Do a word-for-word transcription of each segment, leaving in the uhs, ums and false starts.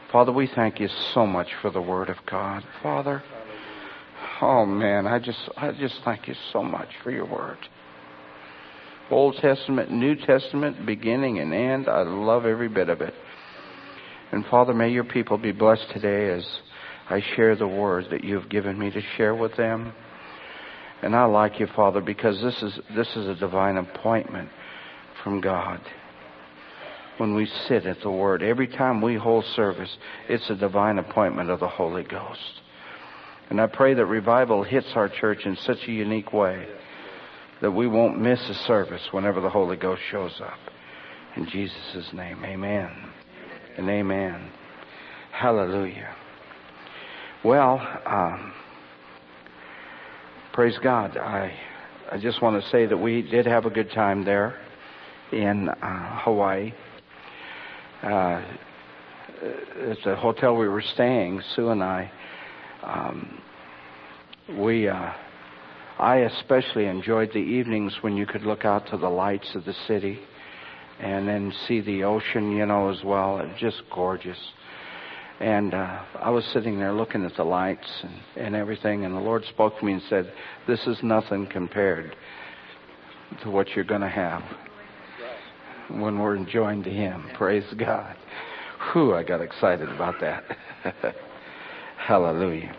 Father, we thank you so much for the Word of God. Father, oh man, I just, I just thank you so much for your Word. Old Testament, New Testament, beginning and end. I love every bit of it. And Father, may your people be blessed today as I share the Word that you have given me to share with them. And I like you, Father, because this is this is a divine appointment from God. When we sit at the Word, every time we hold service, it's a divine appointment of the Holy Ghost. And I pray that revival hits our church in such a unique way that we won't miss a service whenever the Holy Ghost shows up. In Jesus' name, amen and amen. Hallelujah. Well, um, praise God. I I just want to say that we did have a good time there in uh, Hawaii. Uh, at the hotel we were staying, Sue and I, um, we, uh, I especially enjoyed the evenings when you could look out to the lights of the city and then see the ocean, you know, as well. It was just gorgeous. And uh, I was sitting there looking at the lights and, and everything, and the Lord spoke to me and said, this is nothing compared to what you're going to have when we're enjoying the Him. Praise God. Whew, I got excited about that. Hallelujah.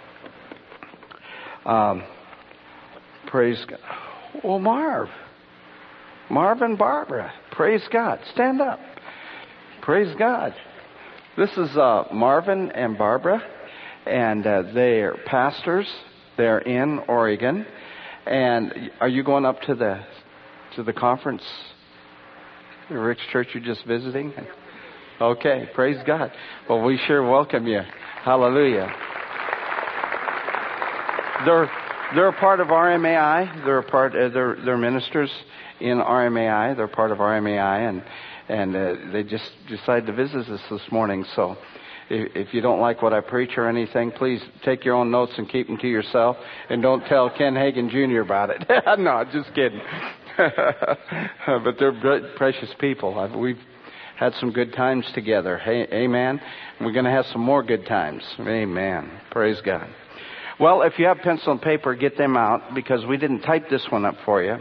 Um, praise God. Well, Marv. Marv and Barbara. Praise God. Stand up. Praise God. This is uh, Marvin and Barbara, and uh, they're pastors. They're in Oregon. And are you going up to the to the conference? The Rick's Church you're just visiting? Okay, praise God. Well, we sure welcome you. Hallelujah. They're they're a part of R M A I. They're a part. Uh, they're they're ministers in R M A I. They're part of R M A I, and and uh, they just decided to visit us this morning. So, if, if you don't like what I preach or anything, please take your own notes and keep them to yourself, and don't tell Ken Hagin Junior about it. No, just kidding. But they're good, precious people. I've, we've had some good times together. Hey, amen. We're going to have some more good times. Amen. Praise God. Well, if you have pencil and paper, get them out, because we didn't type this one up for you.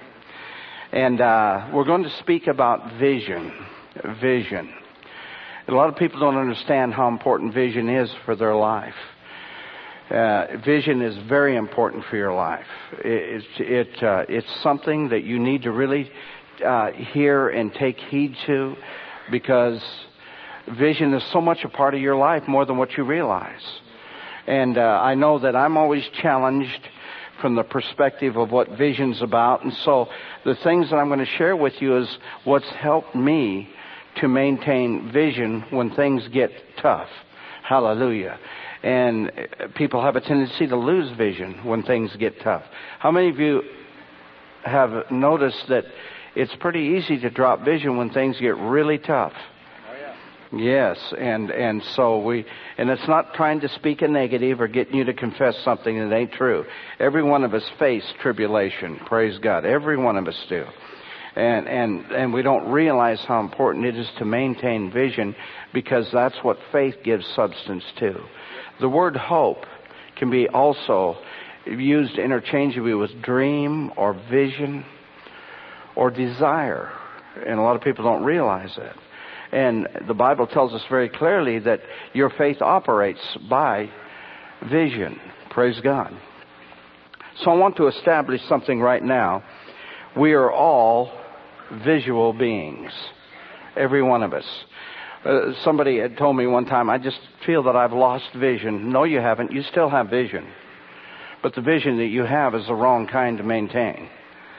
And uh, we're going to speak about vision. Vision. A lot of people don't understand how important vision is for their life. Uh, vision is very important for your life. It, it, uh, it's something that you need to really uh, hear and take heed to, because vision is so much a part of your life, more than what you realize. And uh, I know that I'm always challenged from the perspective of what vision's about. And so the things that I'm going to share with you is what's helped me to maintain vision when things get tough. Hallelujah. And people have a tendency to lose vision when things get tough. How many of you have noticed that it's pretty easy to drop vision when things get really tough? Oh, yeah. Yes, and, and so we, and it's not trying to speak a negative or getting you to confess something that ain't true. Every one of us face tribulation. Praise God. Every one of us do. And, and, and we don't realize how important it is to maintain vision, because that's what faith gives substance to. The word hope can be also used interchangeably with dream or vision or desire. And a lot of people don't realize that. And the Bible tells us very clearly that your faith operates by vision. Praise God. So I want to establish something right now. We are all visual beings. Every one of us. Uh, somebody had told me one time, I just feel that I've lost vision. No, you haven't. You still have vision. But the vision that you have is the wrong kind to maintain.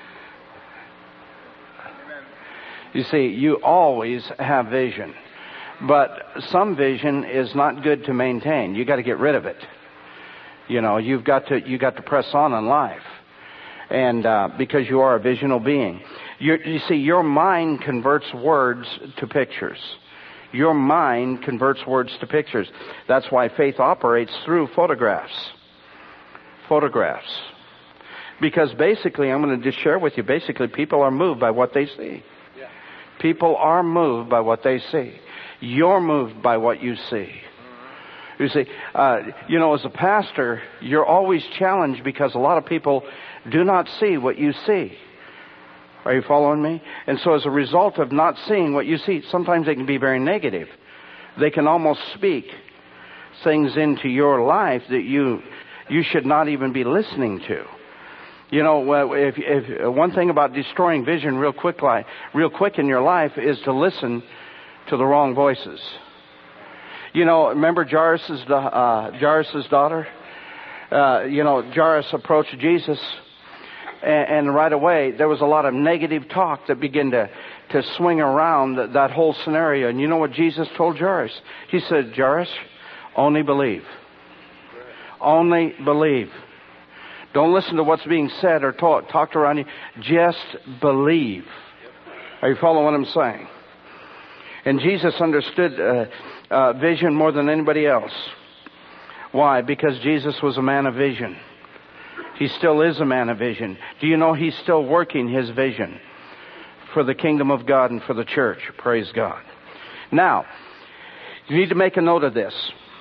Amen. You see, you always have vision. But some vision is not good to maintain. You got to get rid of it. You know, you've got to, you got to press on in life. And, uh, because you are a visional being. You're, you see, your mind converts words to pictures. Your mind converts words to pictures. That's why faith operates through photographs. Photographs. Because basically, I'm going to just share with you, basically people are moved by what they see. Yeah. People are moved by what they see. You're moved by what you see. You see, uh, you know, as a pastor, you're always challenged because a lot of people do not see what you see. Are you following me? And so as a result of not seeing what you see, sometimes they can be very negative. They can almost speak things into your life that you you should not even be listening to. You know, if, if one thing about destroying vision real quick, like, real quick in your life is to listen to the wrong voices. You know, remember Jairus' uh, Jairus' daughter? Uh, you know, Jairus approached Jesus, and, and right away there was a lot of negative talk that began to, to swing around that, that whole scenario. And you know what Jesus told Jairus? He said, Jairus, only believe. Only believe. Don't listen to what's being said or taught, talked around you. Just believe. Are you following what I'm saying? And Jesus understood uh, uh, vision more than anybody else. Why? Because Jesus was a man of vision. He still is a man of vision. Do you know he's still working his vision for the kingdom of God and for the church? Praise God. Now, you need to make a note of this.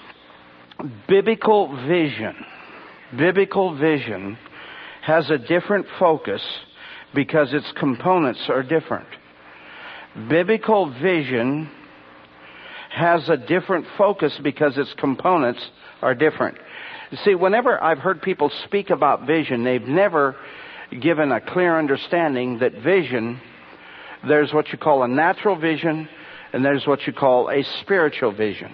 Biblical vision. Biblical vision has a different focus because its components are different. Biblical vision has a different focus because its components are different. You see, whenever I've heard people speak about vision, they've never given a clear understanding that vision, there's what you call a natural vision and there's what you call a spiritual vision.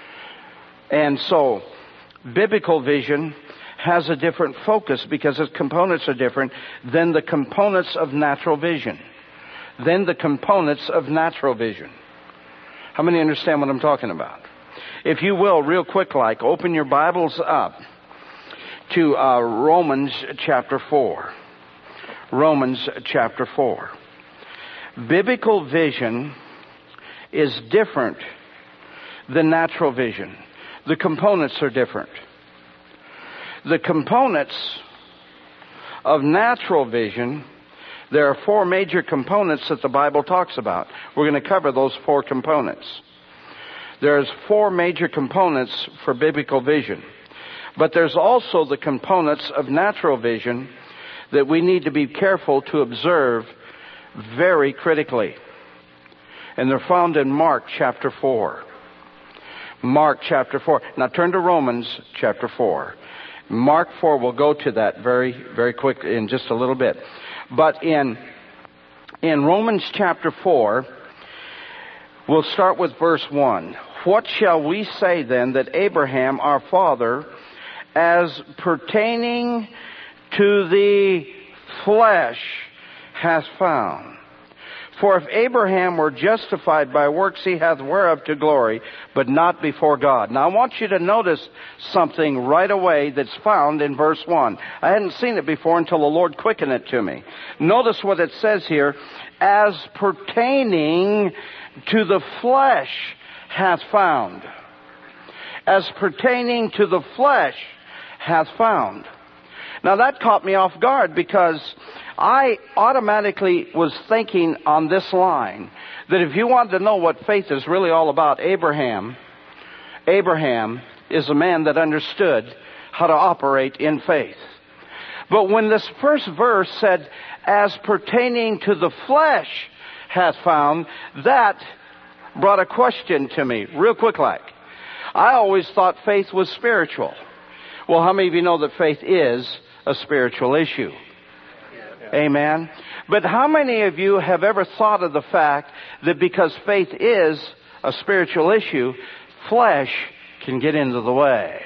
And so, biblical vision has a different focus because its components are different than the components of natural vision. Than the components of natural vision. How many understand what I'm talking about? If you will, real quick like, open your Bibles up to uh, Romans chapter four. Romans chapter four. Biblical vision is different than natural vision. The components are different. The components of natural vision, there are four major components that the Bible talks about. We're going to cover those four components. There's four major components for biblical vision. But there's also the components of natural vision that we need to be careful to observe very critically. And they're found in Mark chapter four. Mark chapter four. Now turn to Romans chapter four. Mark four, we'll go to that very, very quick in just a little bit. But in, in Romans chapter four, we'll start with verse one. What shall we say then that Abraham our father, as pertaining to the flesh, hath found? For if Abraham were justified by works, he hath whereof to glory, but not before God. Now I want you to notice something right away that's found in verse one. I hadn't seen it before until the Lord quickened it to me. Notice what it says here. As pertaining to the flesh hath found. As pertaining to the flesh hath found. Now that caught me off guard because I automatically was thinking on this line that if you wanted to know what faith is really all about, Abraham, Abraham is a man that understood how to operate in faith. But when this first verse said, as pertaining to the flesh hath found, that brought a question to me, real quick like. I always thought faith was spiritual. Well, how many of you know that faith is a spiritual issue? Amen. But how many of you have ever thought of the fact that because faith is a spiritual issue, flesh can get into the way?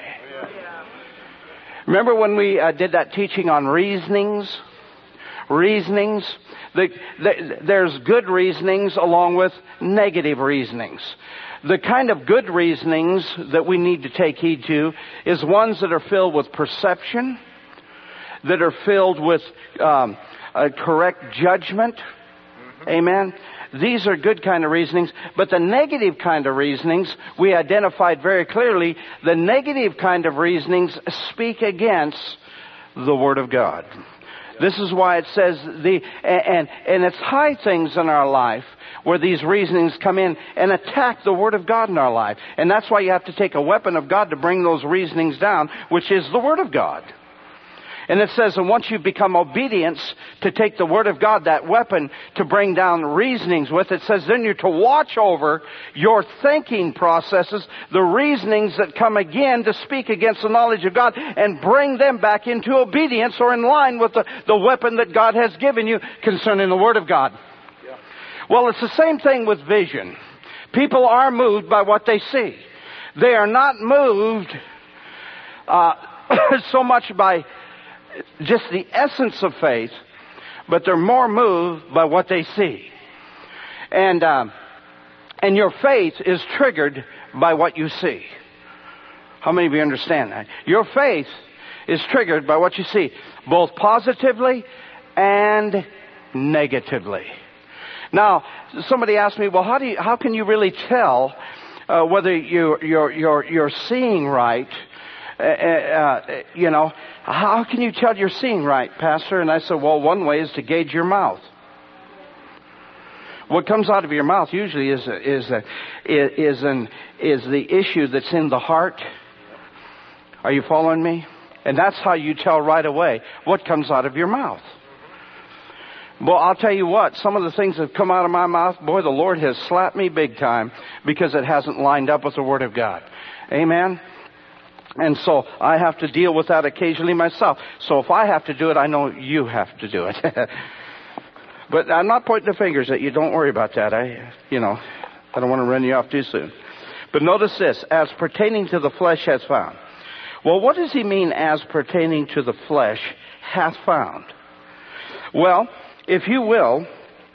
Remember when we uh, did that teaching on reasonings? Reasonings. The, the, there's good reasonings along with negative reasonings. The kind of good reasonings that we need to take heed to is ones that are filled with perception, that are filled with um, a correct judgment. Mm-hmm. Amen. These are good kind of reasonings. But the negative kind of reasonings, we identified very clearly, the negative kind of reasonings speak against the Word of God. This is why it says the, and, and it's high things in our life where these reasonings come in and attack the Word of God in our life. And that's why you have to take a weapon of God to bring those reasonings down, which is the Word of God. And it says, and once you become obedience to take the Word of God, that weapon to bring down reasonings with, it says then you're to watch over your thinking processes, the reasonings that come again to speak against the knowledge of God, and bring them back into obedience or in line with the, the weapon that God has given you concerning the Word of God. Yeah. Well, it's the same thing with vision. People are moved by what they see. They are not moved uh, so much by just the essence of faith, but they're more moved by what they see. And um, and your faith is triggered by what you see. How many of you understand that? Your faith is triggered by what you see, both positively and negatively. Now, somebody asked me, well, how do you, how can you really tell uh, whether you, you're you're you're seeing right? Uh, uh, you know, how can you tell you're seeing right, Pastor? And I said, well, one way is to gauge your mouth. What comes out of your mouth usually is is a, is an is the issue that's in the heart. Are you following me? And that's how you tell right away what comes out of your mouth. Well, I'll tell you what, some of the things that come out of my mouth, boy, the Lord has slapped me big time because it hasn't lined up with the Word of God. Amen? And so I have to deal with that occasionally myself. So if I have to do it, I know you have to do it. But I'm not pointing the fingers at you. Don't worry about that. I, you know, I don't want to run you off too soon. But notice this, as pertaining to the flesh has found. Well, what does he mean as pertaining to the flesh hath found? Well, if you will,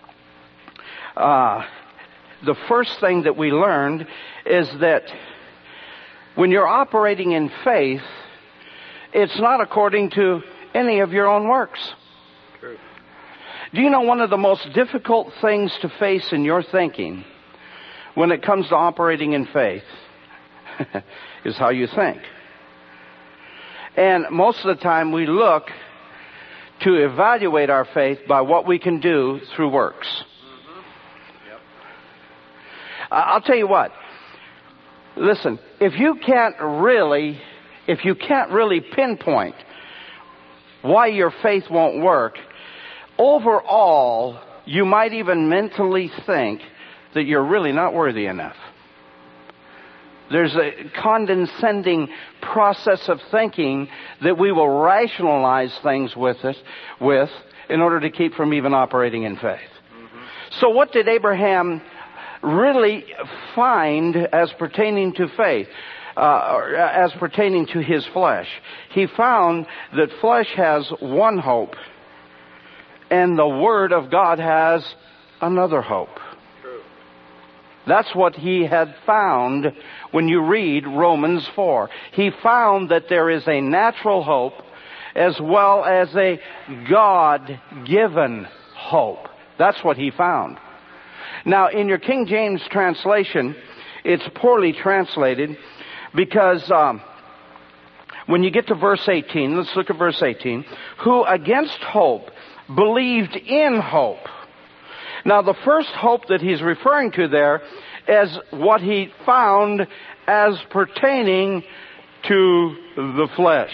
uh, the first thing that we learned is that when you're operating in faith, it's not according to any of your own works. True. Do you know one of the most difficult things to face in your thinking when it comes to operating in faith is how you think. And most of the time we look to evaluate our faith by what we can do through works. Mm-hmm. Yep. I'll tell you what. Listen, if you can't really, if you can't really pinpoint why your faith won't work, overall, you might even mentally think that you're really not worthy enough. There's a condescending process of thinking that we will rationalize things with it, with, in order to keep from even operating in faith. Mm-hmm. So what did Abraham really find as pertaining to faith, uh, as pertaining to his flesh? He found that flesh has one hope, and the Word of God has another hope. True. That's what he had found when you read Romans four. He found that there is a natural hope as well as a God-given hope. That's what he found. Now, in your King James translation, it's poorly translated because um, when you get to verse eighteen, let's look at verse eighteen, who against hope believed in hope. Now, the first hope that he's referring to there is what he found as pertaining to the flesh.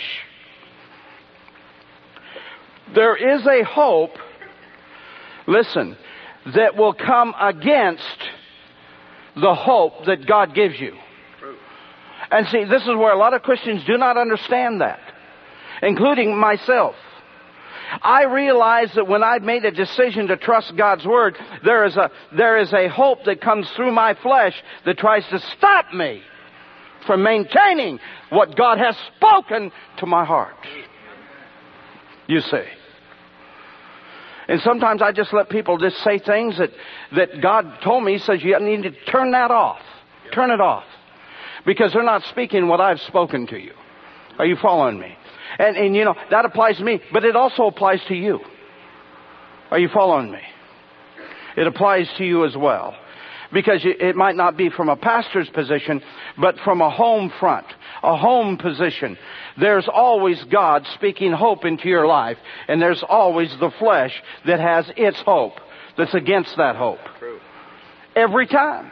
There is a hope, listen, that will come against the hope that God gives you. And see, this is where a lot of Christians do not understand that, including myself. I realize that when I've made a decision to trust God's Word, there is a, there is a hope that comes through my flesh that tries to stop me from maintaining what God has spoken to my heart. You see. And sometimes I just let people just say things that, that God told me, says you need to turn that off. Turn it off. Because they're not speaking what I've spoken to you. Are you following me? And, and you know, that applies to me, but it also applies to you. Are you following me? It applies to you as well. because it might not be from a pastor's position, but from a home front, a home position. There's always God speaking hope into your life, and there's always the flesh that has its hope that's against that hope. True. Every time.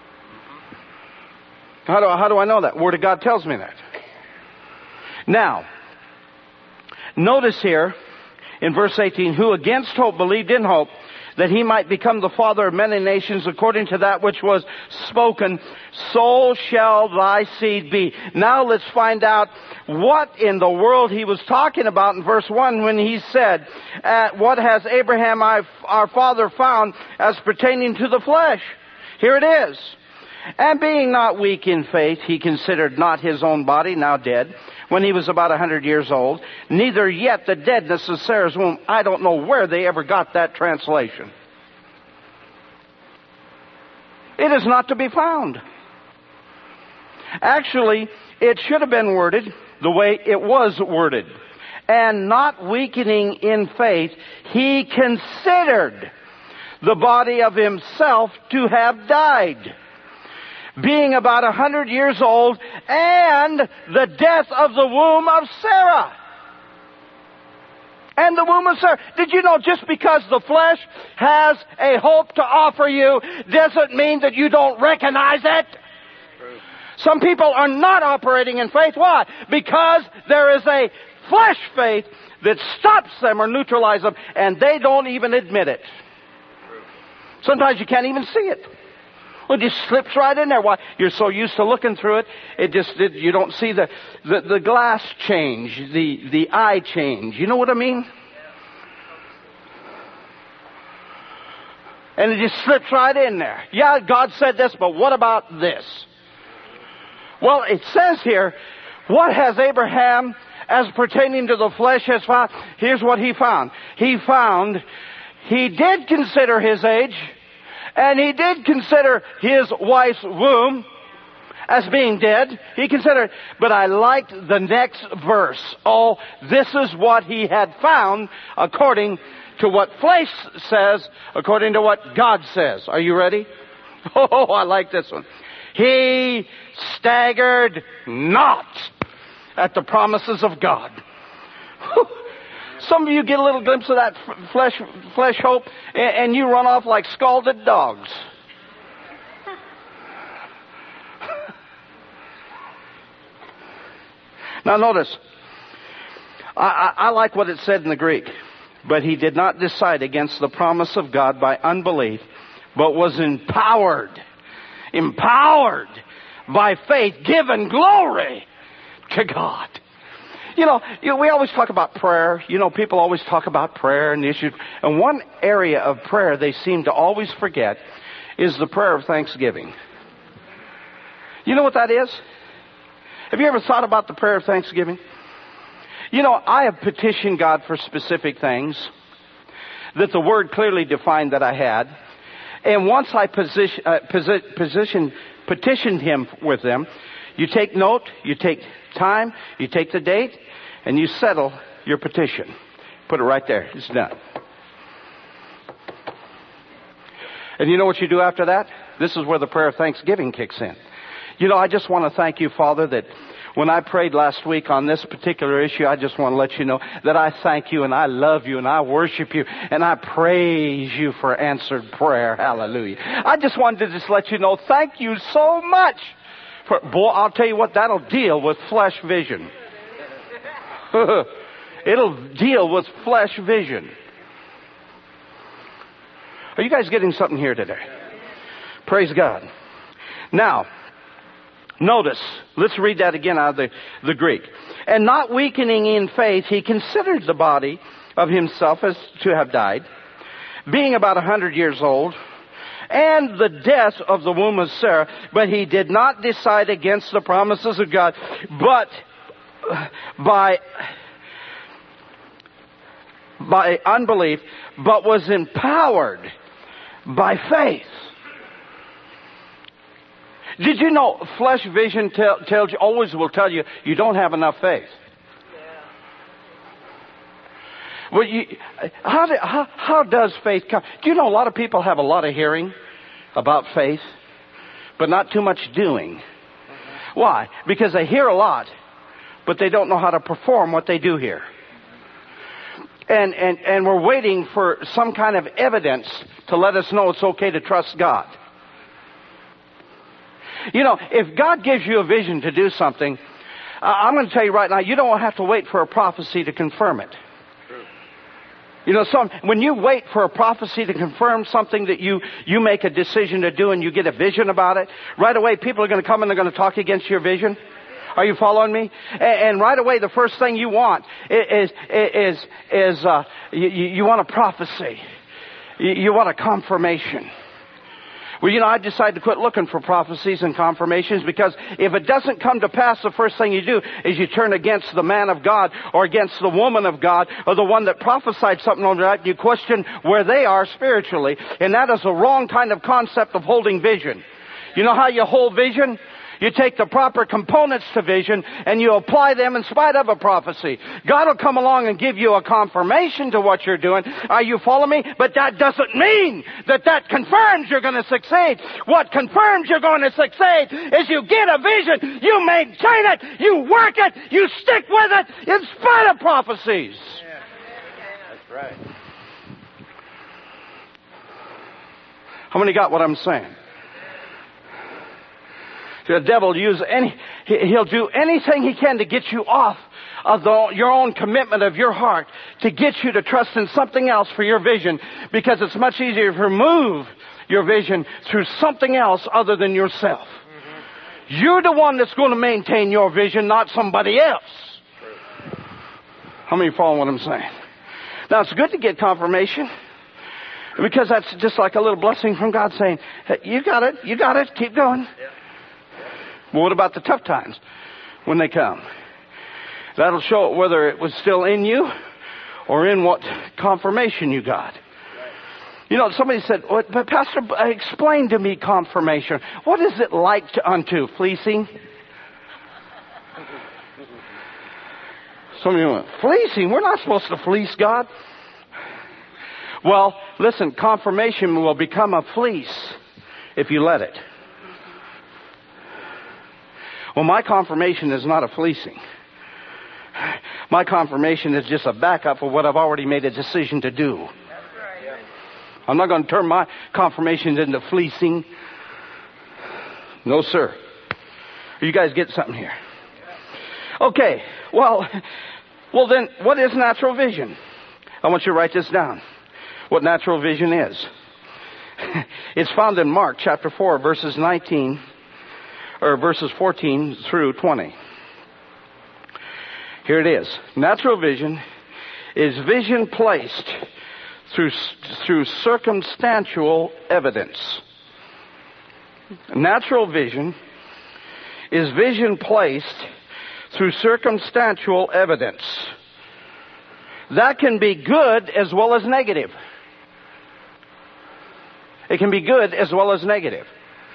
How do, how do I know that? Word of God tells me that. Now, notice here in verse eighteen, who against hope believed in hope, that he might become the father of many nations according to that which was spoken, so shall thy seed be. Now let's find out what in the world he was talking about in verse one when he said, uh, what has Abraham our father found as pertaining to the flesh? Here it is. And being not weak in faith, he considered not his own body now dead, when he was about a hundred years old, neither yet the deadness of Sarah's womb. I don't know where they ever got that translation. It is not to be found. Actually, it should have been worded the way it was worded. And not weakening in faith, he considered the body of himself to have died, being about a hundred years old, and the death of the womb of Sarah. And the womb of Sarah. Did you know just because the flesh has a hope to offer you doesn't mean that you don't recognize it? True. Some people are not operating in faith. Why? Because there is a flesh faith that stops them or neutralizes them, and they don't even admit it. True. Sometimes you can't even see it. Well, it just slips right in there. Why? You're so used to looking through it, it just it, you don't see the, the the glass change, the the eye change. You know what I mean? And it just slips right in there. Yeah, God said this, but what about this? Well, it says here, what has Abraham as pertaining to the flesh has found? Here's what he found. He found he did consider his age. And he did consider his wife's womb as being dead. He considered, but I liked the next verse. Oh, this is what he had found according to what flesh says, according to what God says. Are you ready? Oh, I like this one. He staggered not at the promises of God. Some of you get a little glimpse of that flesh, flesh hope, and you run off like scalded dogs. Now notice, I, I, I like what it said in the Greek. But he did not decide against the promise of God by unbelief, but was empowered, empowered by faith, given glory to God. You know, you know, we always talk about prayer. You know, people always talk about prayer and the issues. And one area of prayer they seem to always forget is the prayer of thanksgiving. You know what that is? Have you ever thought about the prayer of thanksgiving? You know, I have petitioned God for specific things that the Word clearly defined that I had. And once I position, uh, posi- position, petitioned Him with them, you take note, you take time, you take the date, and you settle your petition. Put it right there. It's done. And you know what you do after that? This is where the prayer of thanksgiving kicks in. You know, I just want to thank you, Father, that when I prayed last week on this particular issue, I just want to let you know that I thank you and I love you and I worship you and I praise you for answered prayer. Hallelujah. I just wanted to just let you know, thank you so much. For, boy, I'll tell you what, that'll deal with flesh vision. It'll deal with flesh vision. Are you guys getting something here today? Praise God. Now, notice, let's read that again out of the, the Greek. And not weakening in faith, he considered the body of himself as to have died, being about a hundred years old, and the death of the womb of Sarah, but he did not decide against the promises of God, but by, by unbelief, but was empowered by faith. Did you know flesh vision tell, tells you, always will tell you, you don't have enough faith? Well, you, how, do, how, how does faith come? Do you know a lot of people have a lot of hearing? about faith, but not too much doing. Why? Because they hear a lot, but they don't know how to perform what they do hear. And, and, and we're waiting for some kind of evidence to let us know it's okay to trust God. You know, if God gives you a vision to do something, uh, I'm going to tell you right now, you don't have to wait for a prophecy to confirm it. You know, some, when you wait for a prophecy to confirm something that you, you make a decision to do and you get a vision about it, right away people are going to come and they're going to talk against your vision. Are you following me? And, and right away the first thing you want is, is, is, uh, you, you want a prophecy. You, you want a confirmation. Well, you know, I decided to quit looking for prophecies and confirmations because if it doesn't come to pass, the first thing you do is you turn against the man of God or against the woman of God or the one that prophesied something on that. You question where they are spiritually. And that is a wrong kind of concept of holding vision. You know how you hold vision? You take the proper components to vision and you apply them in spite of a prophecy. God will come along and give you a confirmation to what you're doing. Are you following me? But that doesn't mean that that confirms you're going to succeed. What confirms you're going to succeed is you get a vision, you maintain it, you work it, you stick with it in spite of prophecies. Yeah. That's right. How many got what I'm saying? The devil will use any, he'll do anything he can to get you off of the, your own commitment of your heart, to get you to trust in something else for your vision, because it's much easier to remove your vision through something else other than yourself. Mm-hmm. You're the one that's going to maintain your vision, not somebody else. True. How many follow what I'm saying? Now, it's good to get confirmation, because that's just like a little blessing from God saying, hey, you got it, you got it, keep going. Yeah. Well, what about the tough times when they come? That'll show whether it was still in you or in what confirmation you got. You know, somebody said, well, but Pastor, explain to me confirmation. What is it like to unto? Fleecing? Some of you went, fleecing? We're not supposed to fleece God. Well, listen, confirmation will become a fleece if you let it. Well, my confirmation is not a fleecing. My confirmation is just a backup of what I've already made a decision to do. That's right. I'm not going to turn my confirmations into fleecing. No, sir. You guys get something here. Okay. Well, well then, what is natural vision? I want you to write this down. What natural vision is. It's found in Mark chapter four, verses nineteen. Or verses fourteen through twenty. Here it is. Natural vision is vision placed through, through circumstantial evidence. Natural vision is vision placed through circumstantial evidence. That can be good as well as negative. It can be good as well as negative.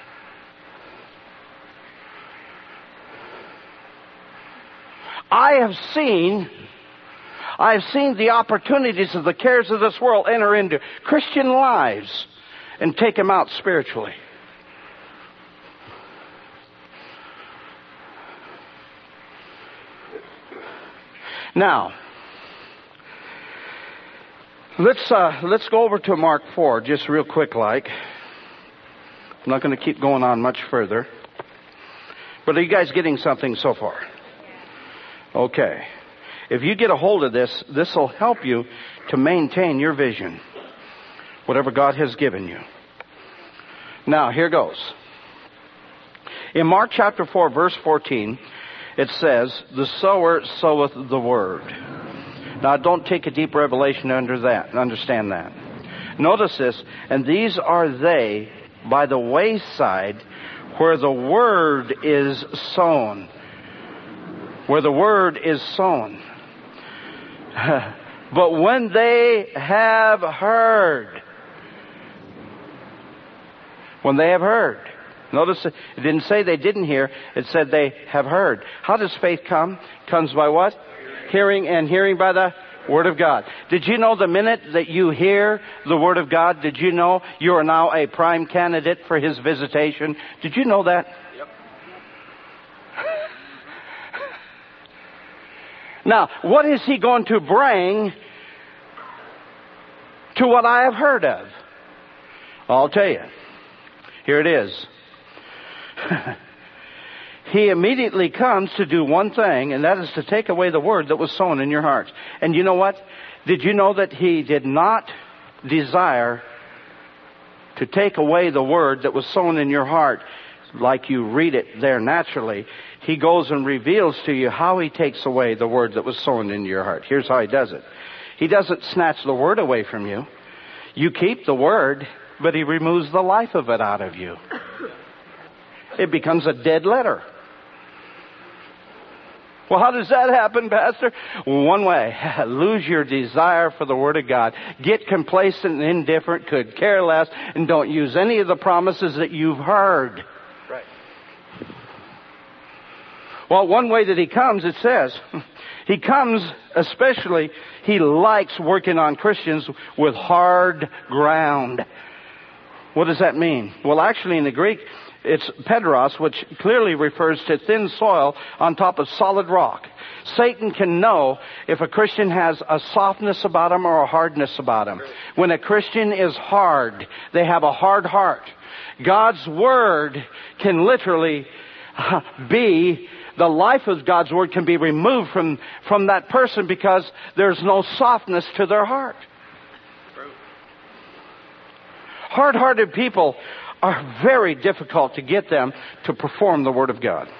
I have seen, I have seen the opportunities of the cares of this world enter into Christian lives and take them out spiritually. Now, let's uh, let's go over to Mark four just real quick, like. I'm not going to keep going on much further. But are you guys getting something so far? Okay. If you get a hold of this, this will help you to maintain your vision, whatever God has given you. Now, here goes. In Mark chapter four, verse fourteen, it says, the sower soweth the word. Now, don't take a deep revelation under that, understand that. Notice this, and these are they by the wayside where the word is sown. Where the word is sown. But when they have heard, when they have heard, notice it didn't say they didn't hear, it said they have heard. How does faith come? It comes by what? Hearing, and hearing by the Word of God. Did you know the minute that you hear the Word of God, did you know you are now a prime candidate for His visitation? Did you know that? Yep. Now, what is He going to bring to what I have heard of? I'll tell you. Here it is. He immediately comes to do one thing, and that is to take away the word that was sown in your heart. And you know what? Did you know that He did not desire to take away the word that was sown in your heart like you read it there naturally? He goes and reveals to you how He takes away the word that was sown in your heart. Here's how He does it. He doesn't snatch the word away from you. You keep the word, but He removes the life of it out of you. It becomes a dead letter. Well, how does that happen, Pastor? One way. Lose your desire for the Word of God. Get complacent and indifferent, could care less, and don't use any of the promises that you've heard. Right. Well, one way that He comes, it says, He comes especially, He likes working on Christians with hard ground. What does that mean? Well, actually in the Greek, it's pedros, which clearly refers to thin soil on top of solid rock. Satan can know if a Christian has a softness about him or a hardness about him. When a Christian is hard, they have a hard heart. God's Word can literally be, the life of God's Word can be removed from, from that person because there's no softness to their heart. Hard-hearted people are very difficult to get them to perform the Word of God.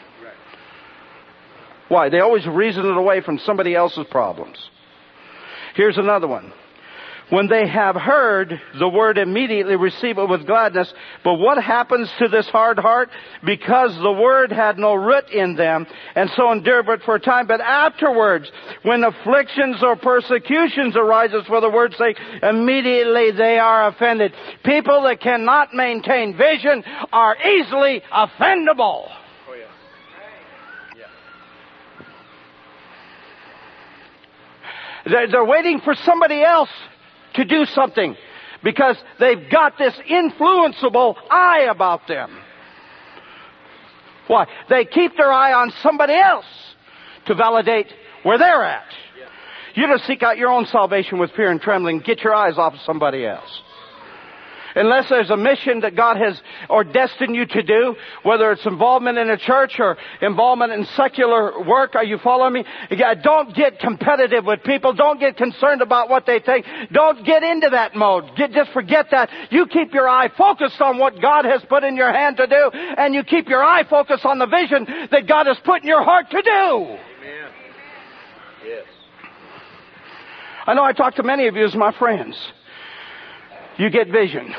Why? They always reason it away from somebody else's problems. Here's another one. When they have heard the Word, immediately receive it with gladness. But what happens to this hard heart? Because the Word had no root in them, and so endure but for a time. But afterwards, when afflictions or persecutions arises for the Word's sake, immediately they are offended. People that cannot maintain vision are easily offendable. Oh, yes. Yeah. They're, they're waiting for somebody else to do something because they've got this influenceable eye about them. Why? They keep their eye on somebody else to validate where they're at. You just seek out your own salvation with fear and trembling. Get your eyes off of somebody else. Unless there's a mission that God has or destined you to do, whether it's involvement in a church or involvement in secular work, are you following me? Don't get competitive with people. Don't get concerned about what they think. Don't get into that mode. Get, just forget that. You keep your eye focused on what God has put in your hand to do, and you keep your eye focused on the vision that God has put in your heart to do. Amen. Yes. I know I talk to many of you as my friends. You get vision.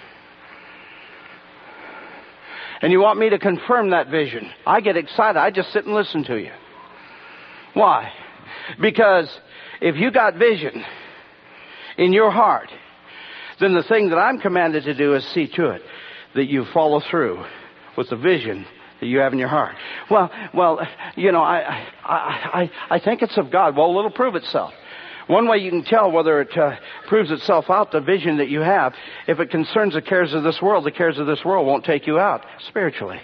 And you want me to confirm that vision. I get excited. I just sit and listen to you. Why? Because if you got vision in your heart, then the thing that I'm commanded to do is see to it that you follow through with the vision that you have in your heart. Well, well, you know, I, I, I, I think it's of God. Well, it'll prove itself. One way you can tell whether it uh, proves itself out, the vision that you have, if it concerns the cares of this world, the cares of this world won't take you out spiritually.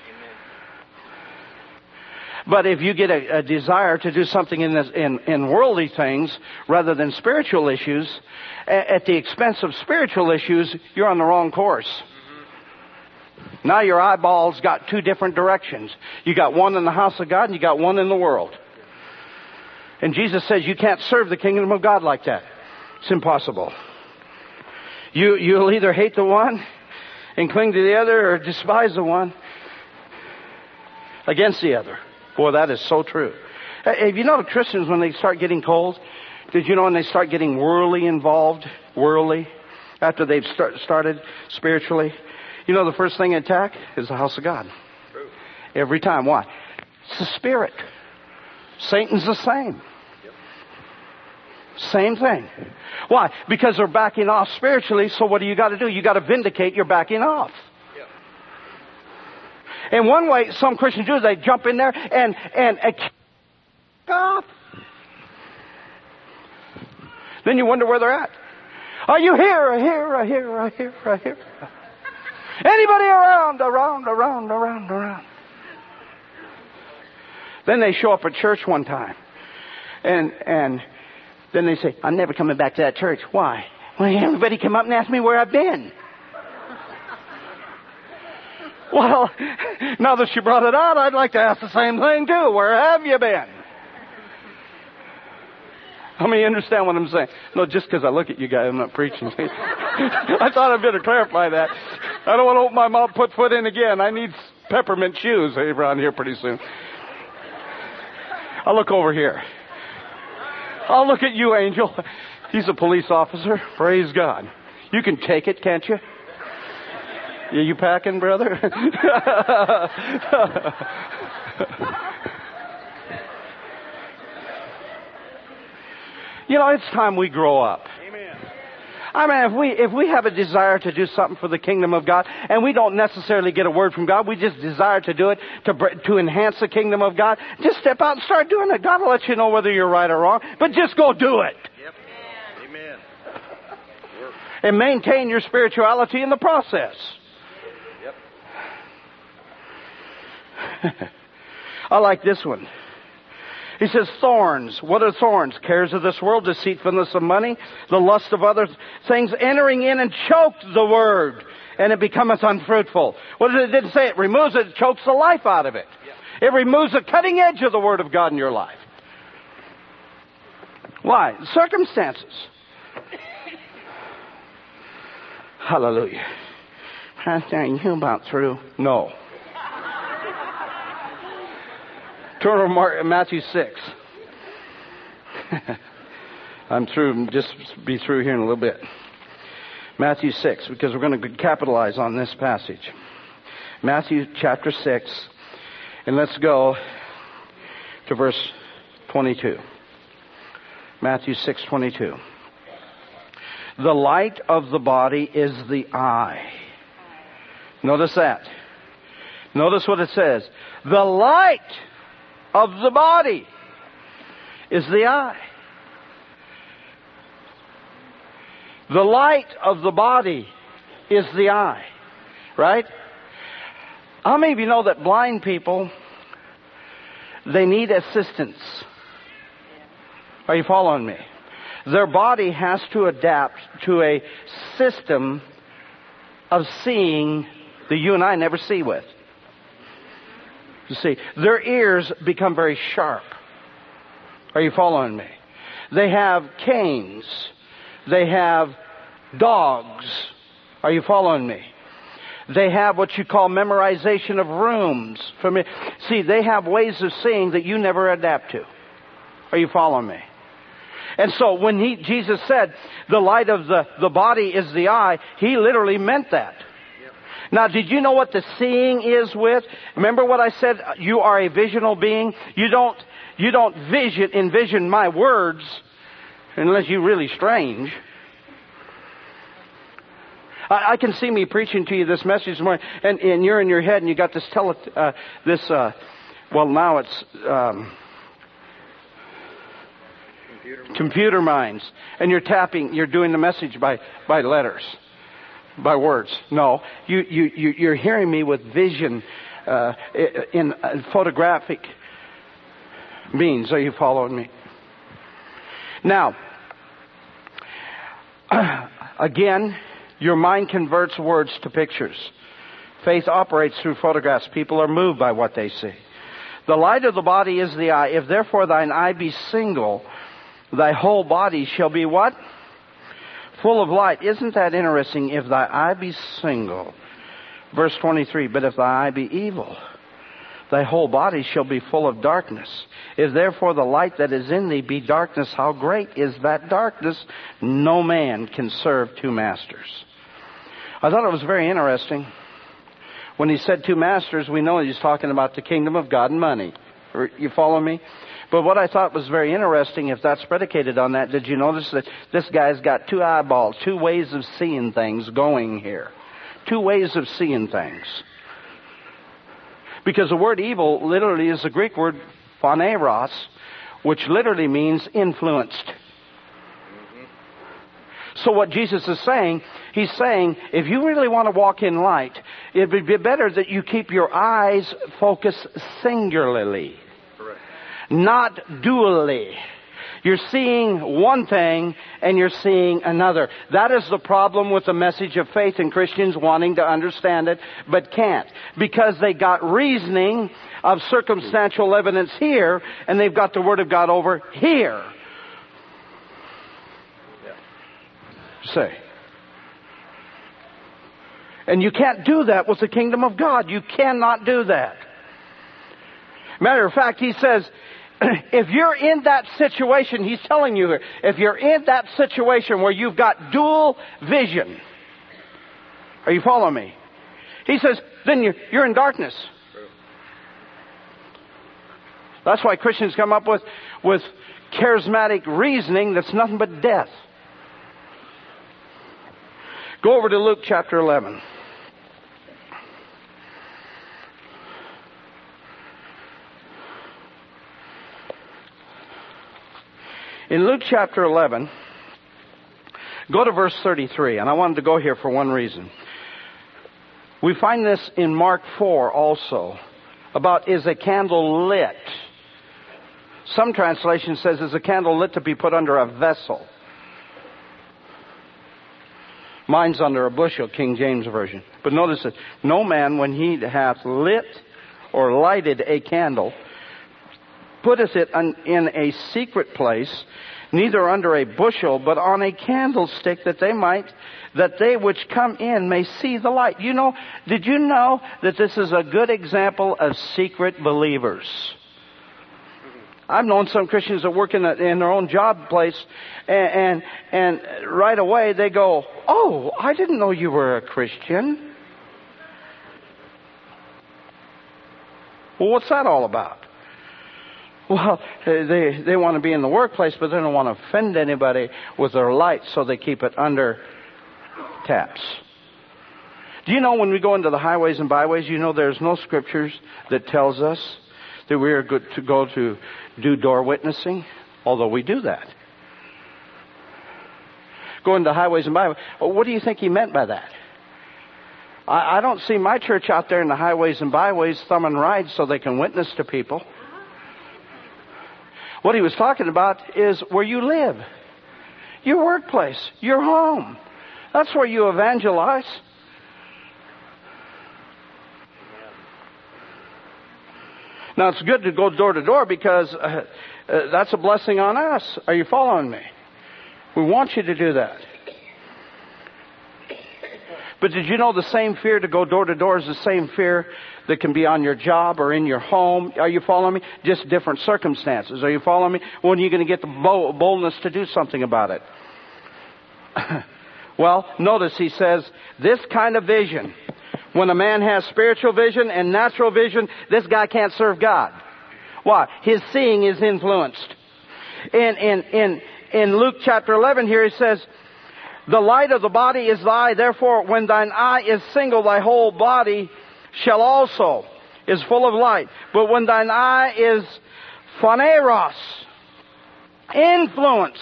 But if you get a, a desire to do something in, this, in, in worldly things rather than spiritual issues, a, at the expense of spiritual issues, you're on the wrong course. Mm-hmm. Now your eyeballs got two different directions. You got one in the house of God and you got one in the world. And Jesus says you can't serve the kingdom of God like that. It's impossible. You, you'll either hate the one and cling to the other or despise the one against the other. Boy, that is so true. Have you noticed Christians when they start getting cold? Did you know when they start getting worldly involved, worldly, after they've start, started spiritually? You know the first thing they attack is the house of God. True. Every time. Why? It's the spirit. Satan's the same. Yep. Same thing. Why? Because they're backing off spiritually, so what do you got to do? You got to vindicate your backing off. Yep. And one way some Christians do is they jump in there and, and, and off. Then you wonder where they're at. Are you here? Are here? Are here? Are here? Are here? Anybody around? Around? Around? Around? Around? Then they show up at church one time, and and then they say, "I'm never coming back to that church." Why? Well, everybody come up and ask me where I've been. Well, now that you brought it out, I'd like to ask the same thing too. Where have you been? How many understand what I'm saying? No, just because I look at you guys, I'm not preaching. I thought I'd better clarify that. I don't want to open my mouth, put foot in again. I need peppermint shoes around here pretty soon. I'll look over here. I'll look at you, Angel. He's a police officer. Praise God. You can take it, can't you? Yeah, you packing, brother? You know, it's time we grow up. Amen. I mean, if we if we have a desire to do something for the kingdom of God, and we don't necessarily get a word from God, we just desire to do it to to enhance the kingdom of God, just step out and start doing it. God will let you know whether you're right or wrong, but just go do it. Yep. Amen. And maintain your spirituality in the process. Yep. I like this one. He says, thorns. What are thorns? Cares of this world, deceitfulness of money, the lust of other things, entering in and choked the word, and it becometh unfruitful. What did it, did it say? It removes it, it chokes the life out of it. It removes the cutting edge of the word of God in your life. Why? Circumstances. Hallelujah. Pastor, are you about through? No. Turn to Mark, Matthew six. I'm through, just be through here in a little bit. Matthew six, because we're going to capitalize on this passage. Matthew chapter six, and let's go to verse twenty-two. Matthew six twenty-two. The light of the body is the eye. Notice that. Notice what it says. The light of the body is the eye. The light of the body is the eye. Right? How many of you know that blind people, they need assistance? Are you following me? Their body has to adapt to a system of seeing that you and I never see with. You see, their ears become very sharp. Are you following me? They have canes. They have dogs. Are you following me? They have what you call memorization of rooms. For me, see, they have ways of seeing that you never adapt to. Are you following me? And so when he, Jesus said, the light of the, the body is the eye, he literally meant that. Now, did you know what the seeing is with? Remember what I said? You are a visional being. You don't, you don't vision, envision my words unless you're really strange. I, I can see me preaching to you this message this morning, and, and you're in your head and you got this tele, uh, this, uh, well, now it's, um, computer, computer minds. And you're tapping, you're doing the message by, by letters. By words. No. You, you, you, you're hearing me with vision, uh, in uh, photographic means. Are you following me? Now, again, your mind converts words to pictures. Faith operates through photographs. People are moved by what they see. The light of the body is the eye. If therefore thine eye be single, thy whole body shall be what? Full of light. Isn't that interesting? If thy eye be single. Verse twenty-three. But if thy eye be evil, thy whole body shall be full of darkness. If therefore the light that is in thee be darkness, how great is that darkness? No man can serve two masters. I thought it was very interesting. When he said two masters, we know he's talking about the kingdom of God and money. You follow me? But what I thought was very interesting, if that's predicated on that, did you notice that this guy's got two eyeballs, two ways of seeing things going here? Two ways of seeing things. Because the word evil literally is the Greek word phaneros, which literally means influenced. So what Jesus is saying, He's saying, if you really want to walk in light, it would be better that you keep your eyes focused singularly, Correct. not dually. You're seeing one thing and you're seeing another. That is the problem with the message of faith in Christians wanting to understand it, but can't. Because they got reasoning of circumstantial evidence here, and they've got the Word of God over here. Yeah. Say. And you can't do that with the kingdom of God. You cannot do that. Matter of fact, He says, if you're in that situation, He's telling you here, if you're in that situation where you've got dual vision, are you following me? He says, then you're, you're in darkness. That's why Christians come up with, with charismatic reasoning that's nothing but death. Go over to Luke chapter eleven. In Luke chapter eleven, go to verse thirty-three, and I wanted to go here for one reason. We find this in Mark four also, about is a candle lit. Some translation says is a candle lit to be put under a vessel. Mine's under a bushel, King James Version. But notice it, no man when he hath lit or lighted a candle, putteth it in a secret place, neither under a bushel, but on a candlestick, that they might, that they which come in may see the light. You know, did you know that this is a good example of secret believers? I've known some Christians that work in, a, in their own job place, and, and and right away they go, "Oh, I didn't know you were a Christian." Well, what's that all about? Well, they they want to be in the workplace, but they don't want to offend anybody with their light, so they keep it under taps. Do you know when we go into the highways and byways, you know there's no scriptures that tells us that we are good to go to do door witnessing, although we do that. Go into highways and byways. What do you think he meant by that? I, I don't see my church out there in the highways and byways thumbing rides so they can witness to people. What he was talking about is where you live, your workplace, your home. That's where you evangelize. Now, it's good to go door to door because uh, uh, that's a blessing on us. Are you following me? We want you to do that. But did you know the same fear to go door to door is the same fear that can be on your job or in your home? Are you following me? Just different circumstances. Are you following me? When are you going to get the boldness to do something about it? Well, notice he says, this kind of vision. When a man has spiritual vision and natural vision, this guy can't serve God. Why? His seeing is influenced. In, in, in, in Luke chapter eleven here, he says, the light of the body is thy, therefore when thine eye is single, thy whole body shall also, is full of light. But when thine eye is phaneros, influenced.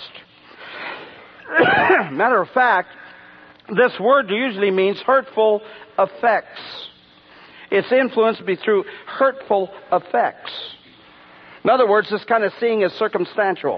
Matter of fact, this word usually means hurtful effects. Its influence be through hurtful effects. In other words, this kind of seeing is circumstantial.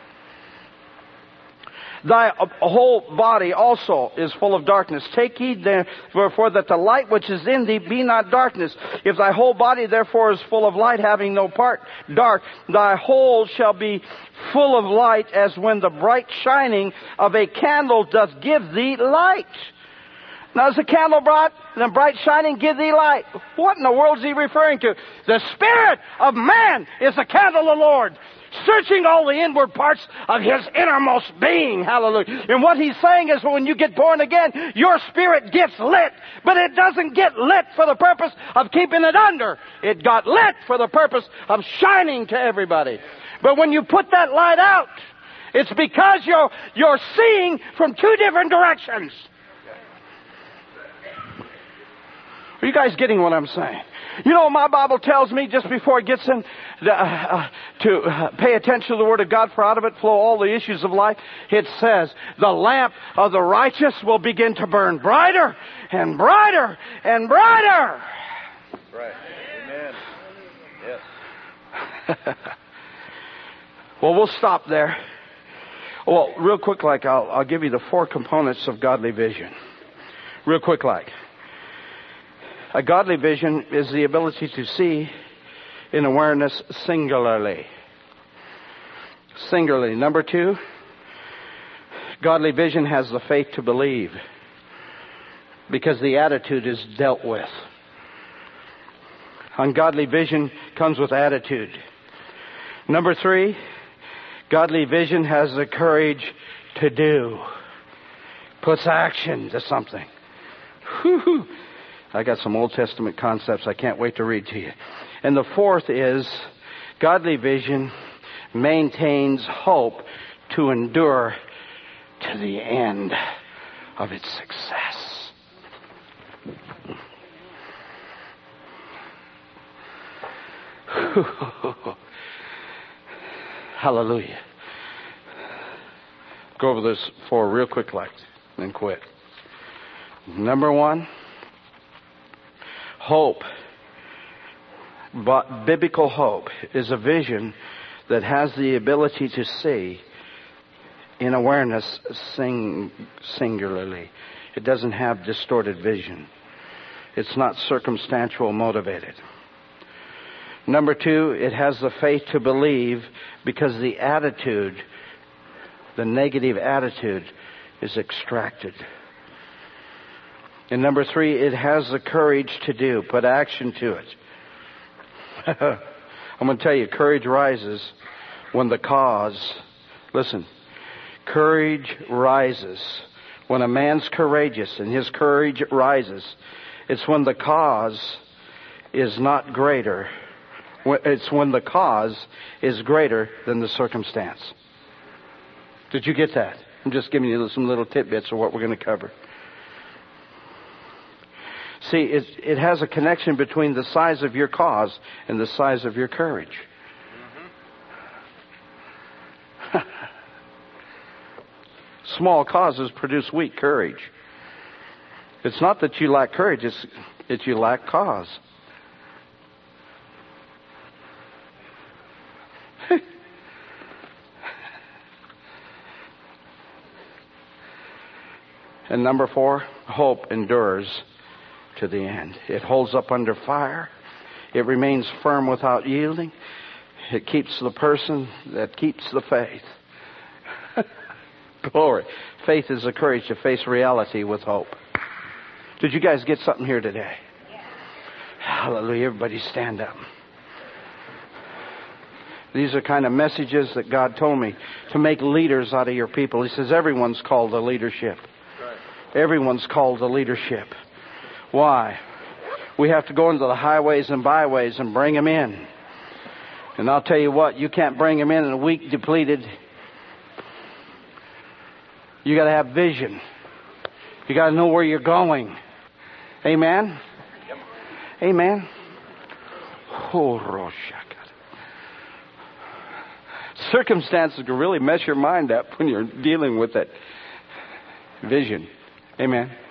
Thy whole body also is full of darkness. Take heed therefore that the light which is in thee be not darkness. If thy whole body therefore is full of light, having no part dark, thy whole shall be full of light, as when the bright shining of a candle doth give thee light. Now, is the candle bright, the bright shining, give thee light? What in the world is he referring to? The spirit of man is the candle of the Lord, searching all the inward parts of his innermost being. Hallelujah. And what he's saying is when you get born again, your spirit gets lit. But it doesn't get lit for the purpose of keeping it under. It got lit for the purpose of shining to everybody. But when you put that light out, it's because you're, you're seeing from two different directions. Are you guys getting what I'm saying? You know, my Bible tells me just before it gets in uh, uh, to uh, pay attention to the Word of God, for out of it flow all the issues of life. It says, the lamp of the righteous will begin to burn brighter and brighter and brighter. Right. Amen. Yes. Well, we'll stop there. Well, real quick, like I'll, I'll give you the four components of godly vision. Real quick, like. A godly vision is the ability to see in awareness singularly. Singularly. Number two, godly vision has the faith to believe, because the attitude is dealt with. Ungodly vision comes with attitude. Number three, godly vision has the courage to do. Puts action to something. Whew. I got some Old Testament concepts I can't wait to read to you. And the fourth is, godly vision maintains hope to endure to the end of its success. Hallelujah. Go over this four real quick like and quit. Number one, hope. But biblical hope is a vision that has the ability to see in awareness sing, singularly. It doesn't have distorted vision. It's not circumstantial motivated. Number two, it has the faith to believe, because the attitude, the negative attitude, is extracted. And number three, it has the courage to do, put action to it. I'm going to tell you, courage rises when the cause, listen, courage rises. When a man's courageous and his courage rises, it's when the cause is not greater. It's when the cause is greater than the circumstance. Did you get that? I'm just giving you some little tidbits of what we're going to cover. See, it, it has a connection between the size of your cause and the size of your courage. Mm-hmm. Small causes produce weak courage. It's not that you lack courage, it's that you lack cause. And number four, hope endures to the end. It holds up under fire. It remains firm without yielding. It keeps the person that keeps the faith. Glory. Faith is the courage to face reality with hope. Did you guys get something here today? Yeah. Hallelujah. Everybody stand up. These are kind of messages that God told me to make leaders out of your people. He says everyone's called to leadership. Right. Everyone's called to leadership. Why? We have to go into the highways and byways and bring them in. And I'll tell you what, you can't bring them in in a weak, depleted. You got to have vision. You got to know where you're going. Amen? Yep. Amen? Oh, circumstances can really mess your mind up when you're dealing with that vision. Amen.